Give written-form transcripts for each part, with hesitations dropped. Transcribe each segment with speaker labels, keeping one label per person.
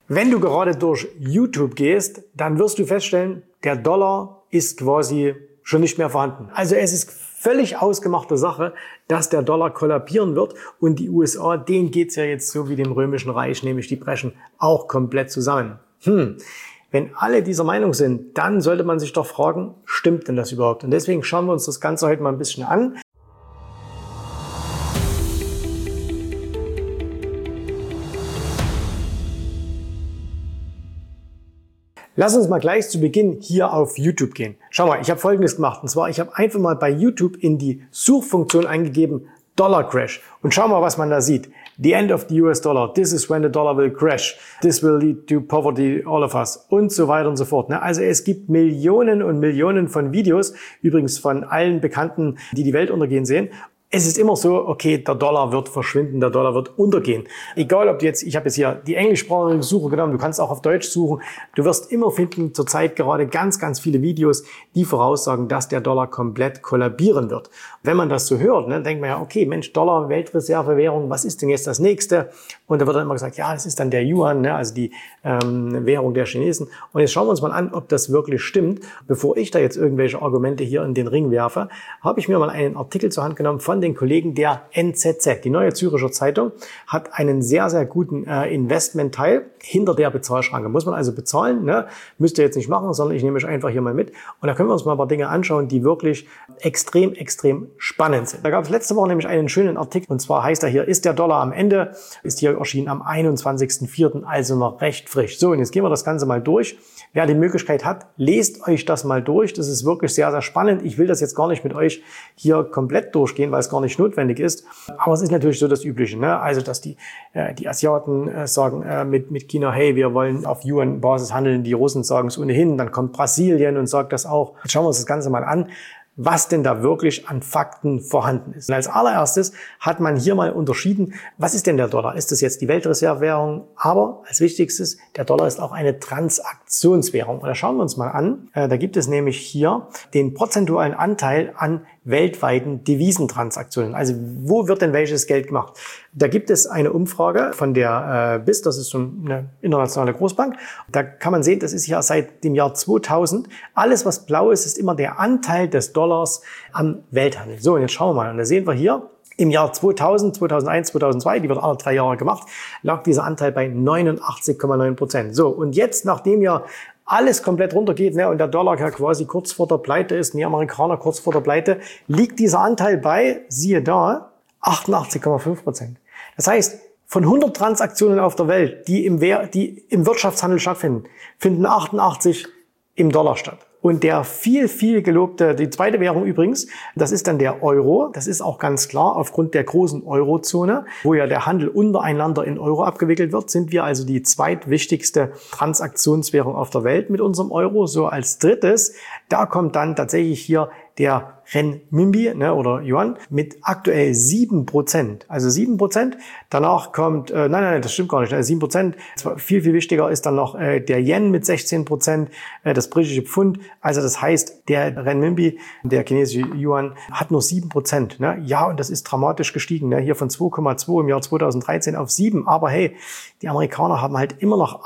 Speaker 1: Wenn du gerade durch YouTube gehst, dann wirst du feststellen, der Dollar ist quasi schon nicht mehr vorhanden. Also es ist völlig ausgemachte Sache, dass der Dollar kollabieren wird und die USA, denen geht's ja jetzt so wie dem Römischen Reich, nämlich die brechen auch komplett zusammen. Wenn alle dieser Meinung sind, dann sollte man sich doch fragen, stimmt denn das überhaupt? Und deswegen schauen wir uns das Ganze heute mal ein bisschen an. Lass uns mal gleich zu Beginn hier auf YouTube gehen. Schau mal, ich habe Folgendes gemacht. Und zwar, ich habe einfach mal bei YouTube in die Suchfunktion eingegeben, Dollar Crash. Und schau mal, was man da sieht. The end of the US dollar. This is when the dollar will crash. This will lead to poverty, all of us. Und so weiter und so fort. Also es gibt Millionen und Millionen von Videos, übrigens von allen Bekannten, die die Welt untergehen sehen. Es ist immer so, okay, der Dollar wird verschwinden, der Dollar wird untergehen. Egal, ob du jetzt, ich habe jetzt hier die englischsprachige Suche genommen, du kannst auch auf Deutsch suchen. Du wirst immer finden, zurzeit gerade ganz, ganz viele Videos, die voraussagen, dass der Dollar komplett kollabieren wird. Wenn man das so hört, ne, denkt man ja, okay, Mensch, Dollar, Weltreservewährung, was ist denn jetzt das nächste? Und da wird dann immer gesagt, ja, das ist dann der Yuan, ne, also die Währung der Chinesen. Und jetzt schauen wir uns mal an, ob das wirklich stimmt. Bevor ich da jetzt irgendwelche Argumente hier in den Ring werfe, habe ich mir mal einen Artikel zur Hand genommen von den Kollegen der NZZ. Die Neue Zürcher Zeitung hat einen sehr, sehr guten Investmentteil hinter der Bezahlschranke. Muss man also bezahlen, ne? Müsst ihr jetzt nicht machen, sondern ich nehme euch einfach hier mal mit. Und da können wir uns mal ein paar Dinge anschauen, die wirklich extrem, extrem spannend sind. Da gab es letzte Woche nämlich einen schönen Artikel, und zwar heißt er hier, ist der Dollar am Ende? Ist hier erschienen am 21.04., also noch recht frisch. So, und jetzt gehen wir das Ganze mal durch. Wer die Möglichkeit hat, lest euch das mal durch. Das ist wirklich sehr, sehr spannend. Ich will das jetzt gar nicht mit euch hier komplett durchgehen, weil es gar nicht notwendig ist. Aber es ist natürlich so das Übliche, ne? Also, dass die Asiaten sagen mit China, hey, wir wollen auf Yuan-Basis handeln. Die Russen sagen es ohnehin. Dann kommt Brasilien und sagt das auch. Jetzt schauen wir uns das Ganze mal an, was denn da wirklich an Fakten vorhanden ist. Und als allererstes hat man hier mal unterschieden, was ist denn der Dollar? Ist das jetzt die Weltreservewährung? Aber als Wichtigstes, der Dollar ist auch eine Transaktionswährung. Und da schauen wir uns mal an. Da gibt es nämlich hier den prozentualen Anteil an weltweiten Devisentransaktionen. Also wo wird denn welches Geld gemacht? Da gibt es eine Umfrage von der BIS, das ist so eine internationale Großbank. Da kann man sehen, das ist ja seit dem Jahr 2000. Alles, was blau ist, ist immer der Anteil des Dollars am Welthandel. So, und jetzt schauen wir mal. Und da sehen wir hier, im Jahr 2000, 2001, 2002, die wird alle 3 Jahre gemacht, lag dieser Anteil bei 89,9%. So, und jetzt, nachdem ja alles komplett runtergeht, ne, und der Dollar ja quasi kurz vor der Pleite ist, die Amerikaner kurz vor der Pleite, liegt dieser Anteil bei, siehe da, 88,5%. Das heißt, von 100 Transaktionen auf der Welt, die im Wirtschaftshandel stattfinden, finden 88 im Dollar statt. Und der viel, viel gelobte, die zweite Währung übrigens, das ist dann der Euro. Das ist auch ganz klar aufgrund der großen Eurozone, wo ja der Handel untereinander in Euro abgewickelt wird, sind wir also die zweitwichtigste Transaktionswährung auf der Welt mit unserem Euro. So als drittes, da kommt dann tatsächlich hier der Renminbi, ne, oder Yuan mit aktuell 7%. Also 7%. Danach kommt, nein, das stimmt gar nicht. 7%. Viel, viel wichtiger ist dann noch der Yen mit 16%, das britische Pfund. Also das heißt, der Renminbi, der chinesische Yuan, hat nur 7%. Ne? Ja, und das ist dramatisch gestiegen. Ne? Hier von 2,2 im Jahr 2013 auf 7. Aber hey, die Amerikaner haben halt immer noch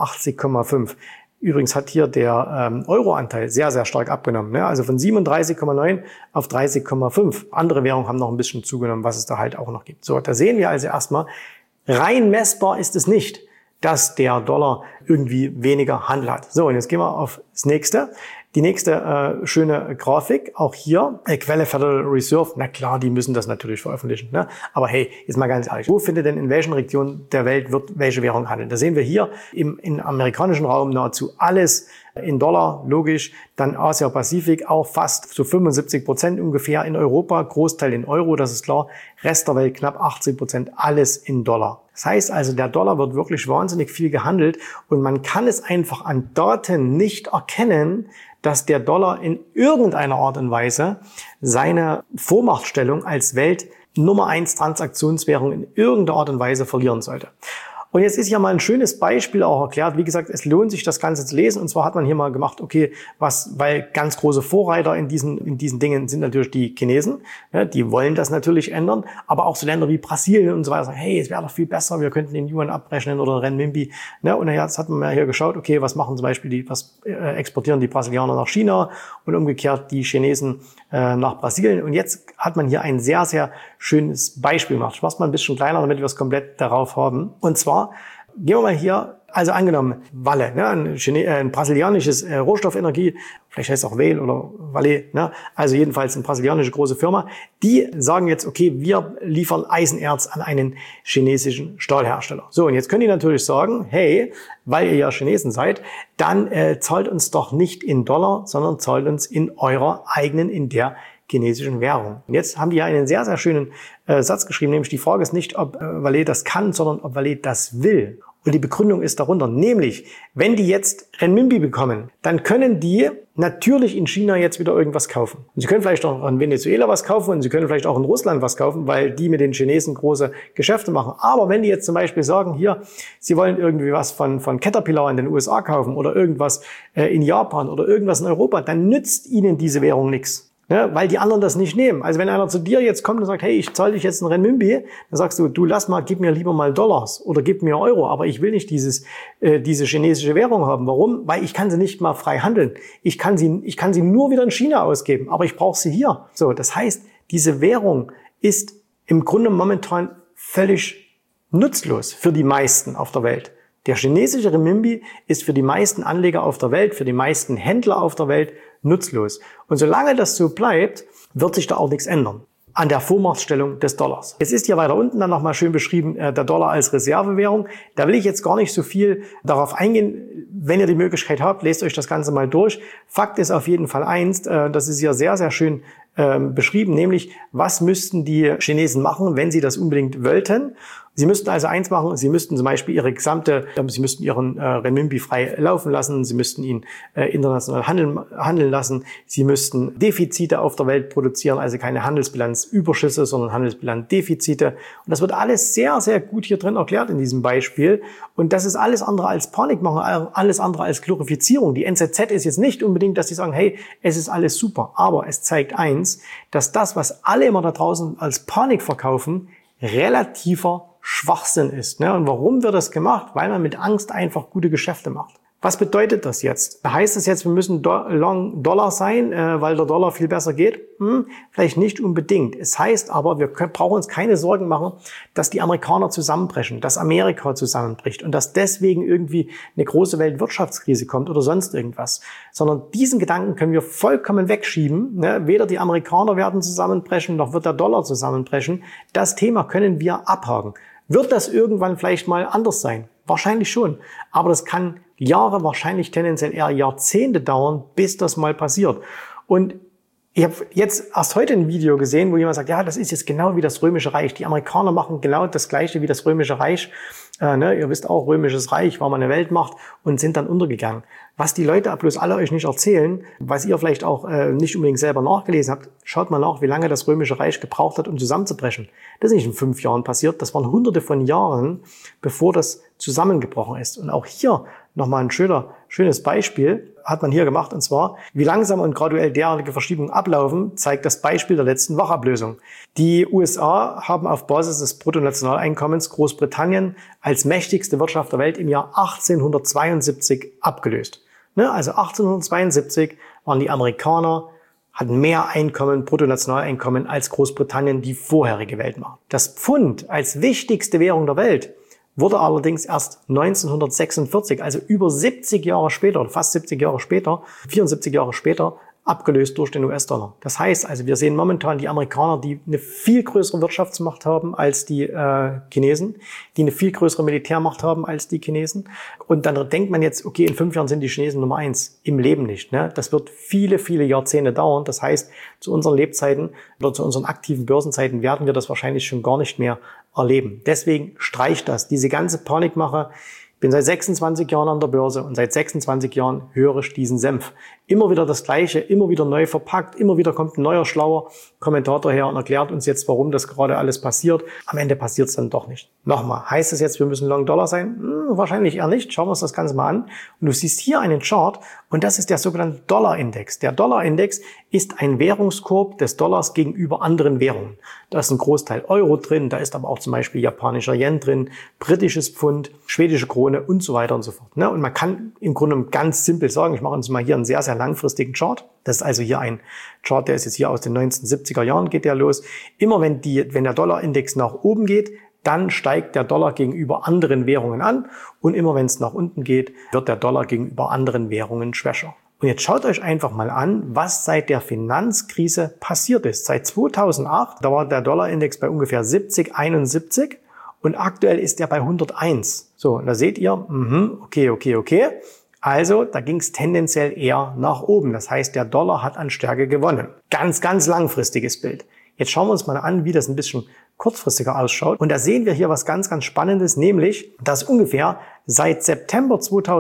Speaker 1: 88,5. Übrigens hat hier der Euroanteil sehr, sehr stark abgenommen. Ne? Also von 37,9 auf 30,5. Andere Währungen haben noch ein bisschen zugenommen, was es da halt auch noch gibt. So, da sehen wir also erstmal, rein messbar ist es nicht, dass der Dollar irgendwie weniger Handel hat. So, und jetzt gehen wir auf das nächste. Die nächste schöne Grafik, auch hier, Quelle Federal Reserve. Na klar, die müssen das natürlich veröffentlichen. Ne? Aber hey, jetzt mal ganz ehrlich, wo findet denn in welchen Regionen der Welt wird welche Währung handeln? Da sehen wir hier im amerikanischen Raum nahezu alles in Dollar, logisch. Dann Asia-Pazifik auch fast so 75% ungefähr in Europa, Großteil in Euro, das ist klar. Rest der Welt knapp 80%, alles in Dollar. Das heißt also, der Dollar wird wirklich wahnsinnig viel gehandelt und man kann es einfach an Daten nicht erkennen, dass der Dollar in irgendeiner Art und Weise seine Vormachtstellung als Welt Nummer 1 Transaktionswährung in irgendeiner Art und Weise verlieren sollte. Und jetzt ist ja mal ein schönes Beispiel auch erklärt. Wie gesagt, es lohnt sich, das Ganze zu lesen. Und zwar hat man hier mal gemacht, okay, weil ganz große Vorreiter in diesen Dingen sind natürlich die Chinesen. Ja, die wollen das natürlich ändern. Aber auch so Länder wie Brasilien und so weiter sagen, hey, es wäre doch viel besser, wir könnten den Yuan abrechnen oder den Renminbi. Ja, und jetzt hat man mal hier geschaut, okay, was machen zum Beispiel was exportieren die Brasilianer nach China und umgekehrt die Chinesen nach Brasilien. Und jetzt hat man hier ein sehr, sehr schönes Beispiel gemacht. Ich mache es mal ein bisschen kleiner, damit wir es komplett darauf haben. Und zwar gehen wir mal hier, also angenommen Vale, ne, ein brasilianisches Rohstoffenergie, vielleicht heißt es auch Vale oder Vale, ne, also jedenfalls eine brasilianische große Firma, die sagen jetzt, okay, wir liefern Eisenerz an einen chinesischen Stahlhersteller. So, und jetzt können die natürlich sagen, hey, weil ihr ja Chinesen seid, dann zahlt uns doch nicht in Dollar, sondern zahlt uns in eurer eigenen, in der chinesischen Währung. Und jetzt haben die ja einen sehr, sehr schönen Satz geschrieben, nämlich die Frage ist nicht, ob Vale das kann, sondern ob Vale das will. Und die Begründung ist darunter, nämlich, wenn die jetzt Renminbi bekommen, dann können die natürlich in China jetzt wieder irgendwas kaufen. Und sie können vielleicht auch in Venezuela was kaufen und sie können vielleicht auch in Russland was kaufen, weil die mit den Chinesen große Geschäfte machen. Aber wenn die jetzt zum Beispiel sagen, hier, sie wollen irgendwie was von Caterpillar in den USA kaufen oder irgendwas in Japan oder irgendwas in Europa, dann nützt ihnen diese Währung nichts. Ja, weil die anderen das nicht nehmen. Also wenn einer zu dir jetzt kommt und sagt, hey, ich zahle dich jetzt einen Renminbi, dann sagst du lass mal, gib mir lieber mal Dollars oder gib mir Euro, aber ich will nicht diese chinesische Währung haben. Warum? Weil ich kann sie nicht mal frei handeln. Ich kann sie nur wieder in China ausgeben, aber ich brauche sie hier. So, das heißt, diese Währung ist im Grunde momentan völlig nutzlos für die meisten auf der Welt. Der chinesische Renminbi ist für die meisten Anleger auf der Welt, für die meisten Händler auf der Welt nutzlos. Und solange das so bleibt, wird sich da auch nichts ändern an der Vormachtstellung des Dollars. Es ist hier weiter unten dann nochmal schön beschrieben, der Dollar als Reservewährung. Da will ich jetzt gar nicht so viel darauf eingehen. Wenn ihr die Möglichkeit habt, lest euch das Ganze mal durch. Fakt ist auf jeden Fall eins, das ist hier sehr, sehr schön beschrieben, nämlich was müssten die Chinesen machen, wenn sie das unbedingt wollten. Sie müssten also eins machen, sie müssten zum Beispiel sie müssten ihren Renminbi frei laufen lassen, sie müssten ihn international handeln lassen, sie müssten Defizite auf der Welt produzieren, also keine Handelsbilanzüberschüsse, sondern Handelsbilanzdefizite. Und das wird alles sehr, sehr gut hier drin erklärt in diesem Beispiel. Und das ist alles andere als Panikmachen, alles andere als Glorifizierung. Die NZZ ist jetzt nicht unbedingt, dass sie sagen, hey, es ist alles super. Aber es zeigt eins, dass das, was alle immer da draußen als Panik verkaufen, relativer Schwachsinn ist. Ne? Und warum wird das gemacht? Weil man mit Angst einfach gute Geschäfte macht. Was bedeutet das jetzt? Heißt das jetzt, wir müssen Long Dollar sein, weil der Dollar viel besser geht? Vielleicht nicht unbedingt. Es heißt aber, wir brauchen uns keine Sorgen machen, dass die Amerikaner zusammenbrechen, dass Amerika zusammenbricht und dass deswegen irgendwie eine große Weltwirtschaftskrise kommt oder sonst irgendwas. Sondern diesen Gedanken können wir vollkommen wegschieben. Ne? Weder die Amerikaner werden zusammenbrechen, noch wird der Dollar zusammenbrechen. Das Thema können wir abhaken. Wird das irgendwann vielleicht mal anders sein? Wahrscheinlich schon. Aber das kann Jahre, wahrscheinlich tendenziell eher Jahrzehnte dauern, bis das mal passiert. Und ich habe jetzt erst heute ein Video gesehen, wo jemand sagt, ja, das ist jetzt genau wie das Römische Reich. Die Amerikaner machen genau das Gleiche wie das Römische Reich. Ihr wisst auch, Römisches Reich war mal eine Weltmacht und sind dann untergegangen. Was die Leute bloß alle euch nicht erzählen, was ihr vielleicht auch nicht unbedingt selber nachgelesen habt, schaut mal nach, wie lange das Römische Reich gebraucht hat, um zusammenzubrechen. Das ist nicht in 5 Jahren passiert, das waren Hunderte von Jahren, bevor das zusammengebrochen ist. Und auch hier nochmal ein schönes Beispiel hat man hier gemacht, und zwar, wie langsam und graduell derartige Verschiebungen ablaufen, zeigt das Beispiel der letzten Wachablösung. Die USA haben auf Basis des Bruttonationaleinkommens Großbritannien als mächtigste Wirtschaft der Welt im Jahr 1872 abgelöst. Also 1872 waren die Amerikaner, hatten mehr Einkommen, Bruttonationaleinkommen als Großbritannien, die vorherige Weltmacht. Das Pfund als wichtigste Währung der Welt wurde allerdings erst 1946, also über 70 Jahre später, oder fast 70 Jahre später, 74 Jahre später, abgelöst durch den US-Dollar. Das heißt also, wir sehen momentan die Amerikaner, die eine viel größere Wirtschaftsmacht haben als die Chinesen, die eine viel größere Militärmacht haben als die Chinesen. Und dann denkt man jetzt, okay, in 5 Jahren sind die Chinesen Nummer 1. Im Leben nicht. Ne? Das wird viele, viele Jahrzehnte dauern. Das heißt, zu unseren Lebzeiten oder zu unseren aktiven Börsenzeiten werden wir das wahrscheinlich schon gar nicht mehr erleben. Deswegen streicht das. Diese ganze Panikmache, bin seit 26 Jahren an der Börse und seit 26 Jahren höre ich diesen Senf. Immer wieder das Gleiche, immer wieder neu verpackt, immer wieder kommt ein neuer, schlauer Kommentator her und erklärt uns jetzt, warum das gerade alles passiert. Am Ende passiert es dann doch nicht. Nochmal, heißt es jetzt, wir müssen Long Dollar sein? Wahrscheinlich eher nicht. Schauen wir uns das Ganze mal an. Und du siehst hier einen Chart und das ist der sogenannte Dollar-Index. Der Dollar-Index ist ein Währungskorb des Dollars gegenüber anderen Währungen. Da ist ein Großteil Euro drin, da ist aber auch zum Beispiel japanischer Yen drin, britisches Pfund, schwedische Krone und so weiter und so fort. Und man kann im Grunde ganz simpel sagen, ich mache uns mal hier einen sehr, sehr langfristigen Chart. Das ist also hier ein Chart, der ist jetzt hier aus den 1970er Jahren, geht der los. Immer wenn der Dollar-Index nach oben geht, dann steigt der Dollar gegenüber anderen Währungen an und immer wenn es nach unten geht, wird der Dollar gegenüber anderen Währungen schwächer. Und jetzt schaut euch einfach mal an, was seit der Finanzkrise passiert ist. Seit 2008, da war der Dollar-Index bei ungefähr 70, 71 und aktuell ist er bei 101. So, und da seht ihr, okay. Also, da ging es tendenziell eher nach oben. Das heißt, der Dollar hat an Stärke gewonnen. Ganz, ganz langfristiges Bild. Jetzt schauen wir uns mal an, wie das ein bisschen kurzfristiger ausschaut. Und da sehen wir hier was ganz, ganz Spannendes, nämlich, dass ungefähr seit September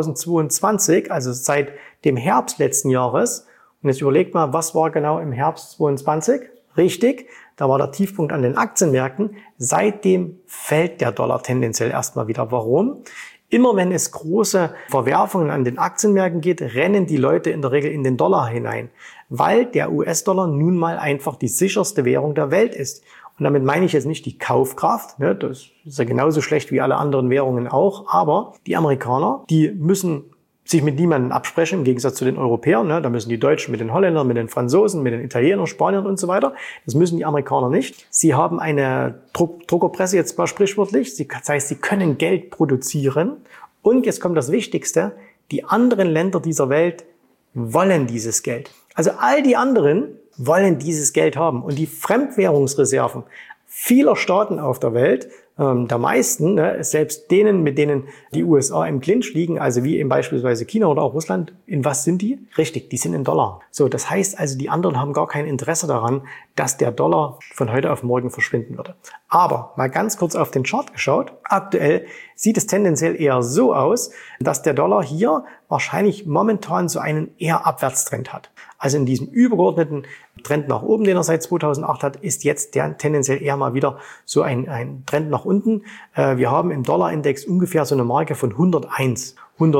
Speaker 1: 2022, also seit dem Herbst letzten Jahres, und jetzt überlegt mal, was war genau im Herbst 2022? Richtig, da war der Tiefpunkt an den Aktienmärkten. Seitdem fällt der Dollar tendenziell erstmal wieder. Warum? Immer wenn es große Verwerfungen an den Aktienmärkten geht, rennen die Leute in der Regel in den Dollar hinein, weil der US-Dollar nun mal einfach die sicherste Währung der Welt ist. Und damit meine ich jetzt nicht die Kaufkraft, das ist ja genauso schlecht wie alle anderen Währungen auch, aber die Amerikaner, die müssen sich mit niemandem absprechen, im Gegensatz zu den Europäern. Da müssen die Deutschen mit den Holländern, mit den Franzosen, mit den Italienern, Spaniern und so weiter. Das müssen die Amerikaner nicht. Sie haben eine Druckerpresse, jetzt mal sprichwörtlich. Das heißt, sie können Geld produzieren. Und jetzt kommt das Wichtigste, die anderen Länder dieser Welt wollen dieses Geld. Also all die anderen wollen dieses Geld haben. Und die Fremdwährungsreserven vieler Staaten auf der Welt, der meisten, selbst denen, mit denen die USA im Clinch liegen, also wie eben beispielsweise China oder auch Russland, in was sind die? Richtig, die sind in Dollar. So, das heißt also, die anderen haben gar kein Interesse daran, dass der Dollar von heute auf morgen verschwinden würde. Aber mal ganz kurz auf den Chart geschaut. Aktuell sieht es tendenziell eher so aus, dass der Dollar hier wahrscheinlich momentan so einen eher Abwärtstrend hat. Also in diesem übergeordneten Trend nach oben, den er seit 2008 hat, ist jetzt der tendenziell eher mal wieder so ein Trend nach unten. Wir haben im Dollar-Index ungefähr so eine Marke von 101.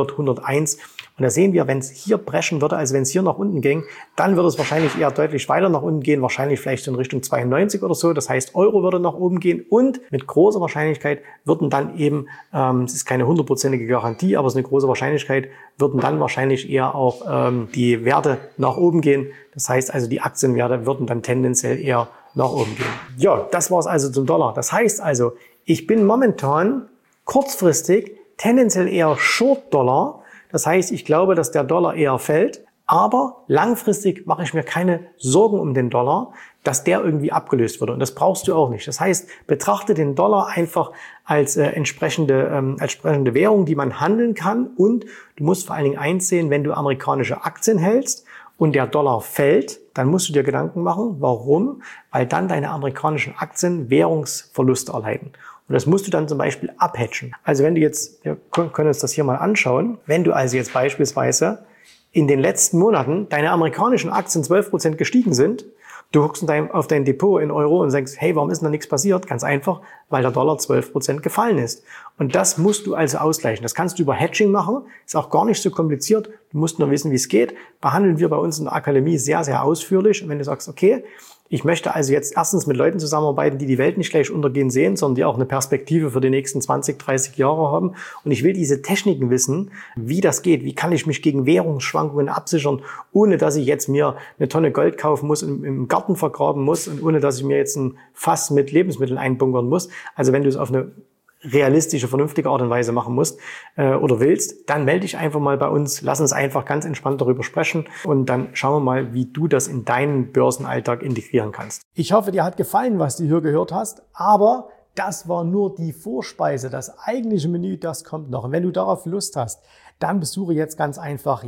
Speaker 1: 101. Und da sehen wir, wenn es hier brechen würde, also wenn es hier nach unten ging, dann würde es wahrscheinlich eher deutlich weiter nach unten gehen, wahrscheinlich vielleicht in Richtung 92 oder so. Das heißt, Euro würde nach oben gehen und mit großer Wahrscheinlichkeit würden dann eben, es ist keine 100%ige Garantie, aber es ist eine große Wahrscheinlichkeit, würden dann wahrscheinlich eher auch die Werte nach oben gehen. Das heißt also, die Aktienwerte würden dann tendenziell eher nach oben gehen. Ja, das war es also zum Dollar. Das heißt also, ich bin momentan kurzfristig tendenziell eher Short-Dollar. Das heißt, ich glaube, dass der Dollar eher fällt. Aber langfristig mache ich mir keine Sorgen um den Dollar, dass der irgendwie abgelöst wird. Und das brauchst du auch nicht. Das heißt, betrachte den Dollar einfach als entsprechende Währung, die man handeln kann. Und du musst vor allen Dingen einsehen, wenn du amerikanische Aktien hältst und der Dollar fällt, dann musst du dir Gedanken machen. Warum? Weil dann deine amerikanischen Aktien Währungsverluste erleiden. Und das musst du dann zum Beispiel abhatchen. Also wenn du jetzt, wir können uns das hier mal anschauen, wenn du also jetzt beispielsweise in den letzten Monaten deine amerikanischen Aktien 12% gestiegen sind, du guckst auf dein Depot in Euro und denkst, hey, warum ist denn da nichts passiert? Ganz einfach, weil der Dollar 12% gefallen ist. Und das musst du also ausgleichen. Das kannst du über Hedging machen, ist auch gar nicht so kompliziert. Du musst nur wissen, wie es geht. Behandeln wir bei uns in der Akademie sehr, sehr ausführlich. Und wenn du sagst, okay, ich möchte also jetzt erstens mit Leuten zusammenarbeiten, die die Welt nicht gleich untergehen sehen, sondern die auch eine Perspektive für die nächsten 20, 30 Jahre haben. Und ich will diese Techniken wissen, wie das geht. Wie kann ich mich gegen Währungsschwankungen absichern, ohne dass ich jetzt mir eine Tonne Gold kaufen muss und im Garten vergraben muss und ohne dass ich mir jetzt ein Fass mit Lebensmitteln einbunkern muss. Also wenn du es auf eine realistische, vernünftige Art und Weise machen musst oder willst, dann melde dich einfach mal bei uns. Lass uns einfach ganz entspannt darüber sprechen und dann schauen wir mal, wie du das in deinen Börsenalltag integrieren kannst. Ich hoffe, dir hat gefallen, was du hier gehört hast, aber das war nur die Vorspeise. Das eigentliche Menü, das kommt noch. Und wenn du darauf Lust hast, dann besuche jetzt ganz einfach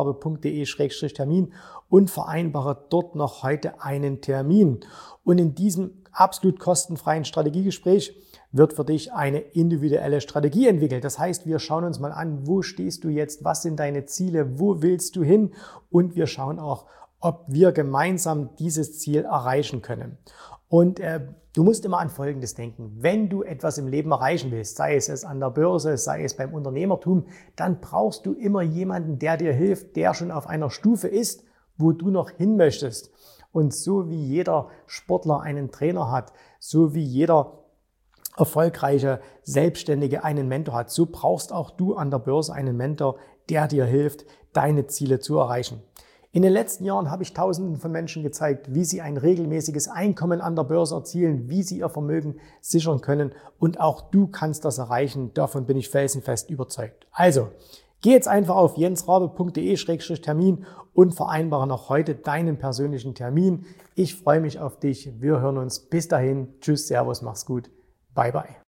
Speaker 1: jensrabe.de/termin und vereinbare dort noch heute einen Termin. Und in diesem absolut kostenfreien Strategiegespräch wird für dich eine individuelle Strategie entwickelt. Das heißt, wir schauen uns mal an, wo stehst du jetzt, was sind deine Ziele, wo willst du hin und wir schauen auch, ob wir gemeinsam dieses Ziel erreichen können. Und du musst immer an Folgendes denken. Wenn du etwas im Leben erreichen willst, sei es an der Börse, sei es beim Unternehmertum, dann brauchst du immer jemanden, der dir hilft, der schon auf einer Stufe ist, wo du noch hin möchtest. Und so wie jeder Sportler einen Trainer hat, so wie jeder erfolgreiche Selbstständige einen Mentor hat, so brauchst auch du an der Börse einen Mentor, der dir hilft, deine Ziele zu erreichen. In den letzten Jahren habe ich Tausenden von Menschen gezeigt, wie sie ein regelmäßiges Einkommen an der Börse erzielen, wie sie ihr Vermögen sichern können und auch du kannst das erreichen. Davon bin ich felsenfest überzeugt. Also, geh jetzt einfach auf jensrabe.de/termin und vereinbare noch heute deinen persönlichen Termin. Ich freue mich auf dich. Wir hören uns. Bis dahin. Tschüss, Servus, mach's gut. Bye, bye.